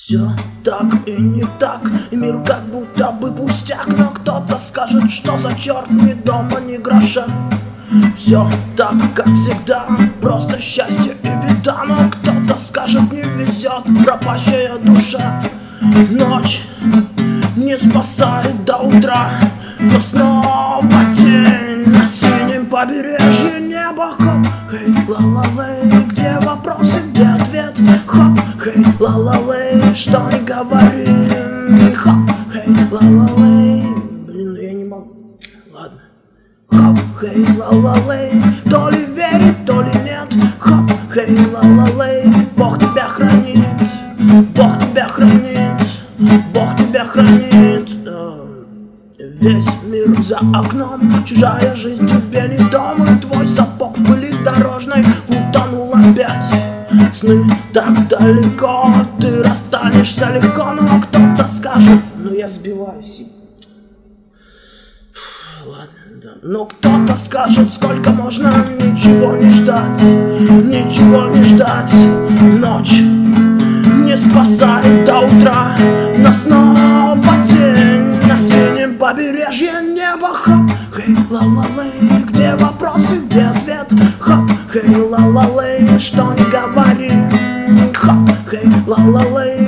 Все так и не так, и мир как будто бы пустяк. Но кто-то скажет, что за черт, ни дома, ни гроша. Все так, как всегда, просто счастье и беда. Но кто-то скажет, не везет, пропащая душа. Ночь не спасает до утра, но снова тень на синем побережье неба. Хоп, хей, ла-ла-лей, где вопросы, где ответ? Хоп, хей, ла-ла-лей, что не говори. Хоп, хей, ла-ла-лей. Блин, я не могу. Ладно. Хоп, хей, ла-ла-лей, то ли верит, то ли нет. Хоп, хей, ла-ла-лей, Бог тебя хранит, Бог тебя хранит, Бог тебя хранит. Весь мир за окном, чужая жизнь тебе не дом. И твой сапог в пыли дорожной утонул опять. Сны так далеко, ты расстанешься легко. Но кто-то скажет, ну я сбиваюсь. Ладно, да. Но кто-то скажет, сколько можно ничего не ждать, ничего не ждать. Ночь не спасает до утра, но снова тень на синем побережье неба. Хоп, хей, ла-ла-лей, где вопросы, где ответ? Хоп, хей, ла-ла-лей, что не говори. Хоп, хей, ла-ла-лей,